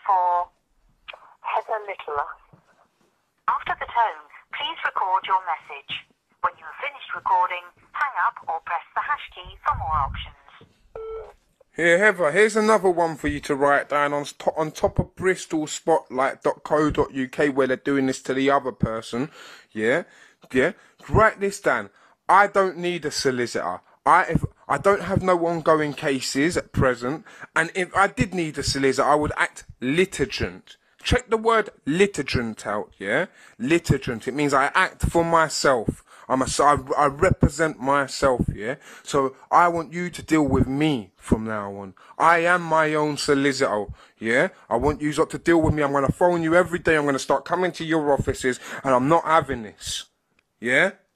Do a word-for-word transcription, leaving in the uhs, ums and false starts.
for Heather Littler. After the tone, please record your message. When you have finished recording, hang up or press the hash key for more options. Here, Heather, here's another one for you to write down on, on top of bristol spotlight dot co dot U K where they're doing this to the other person. Yeah? Yeah? Write this down. I don't need a solicitor. I if I don't have no ongoing cases at present, and if I did need a solicitor, I would act litigant. Check the word litigant out, yeah? Litigant. It means I act for myself. I'm a, I, I represent myself, yeah? So I want you to deal with me from now on. I am my own solicitor, yeah? I want you lot to deal with me. I'm going to phone you every day. I'm going to start coming to your offices, and I'm not having this, yeah?